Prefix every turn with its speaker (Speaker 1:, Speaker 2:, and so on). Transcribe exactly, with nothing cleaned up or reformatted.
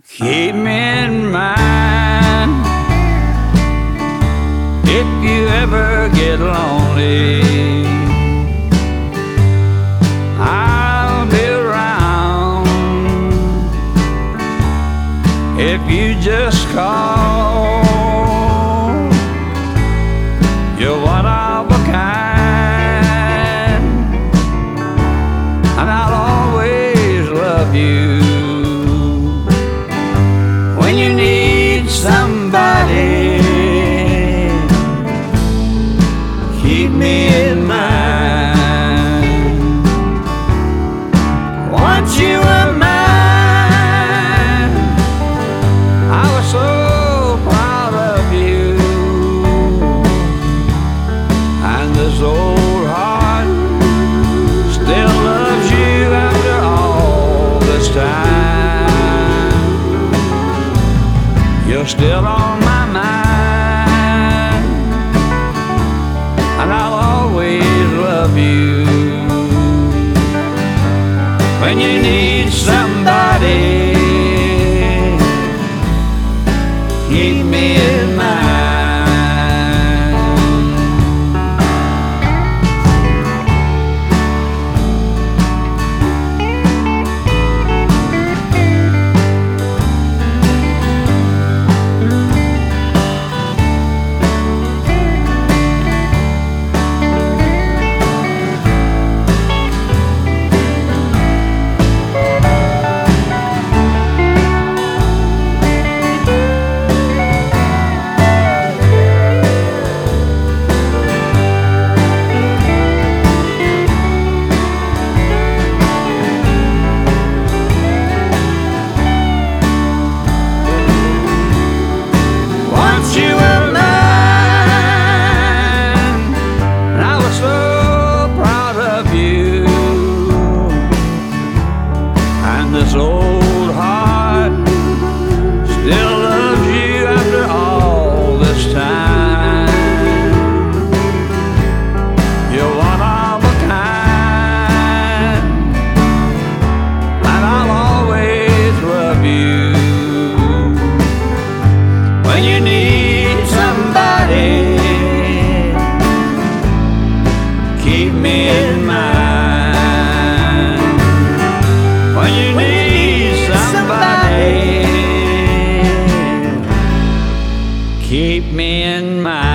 Speaker 1: Keep me in mind if you ever get lonely. I'll be around if you just call. You're one of a kind, and I'll always love you. When you need somebody, keep me in mind. Once you were mine, I was so proud of you, and this old heart still loves you after all this time. You're still on my mind, and I'll always love you. When you need somebody, keep me in mind. You were mine, and I was so proud of you, and this old heart still loves you after all this time. You're one of a kind, and I'll always love you. When you need somebody, keep me in mind. When you need somebody, keep me in mind.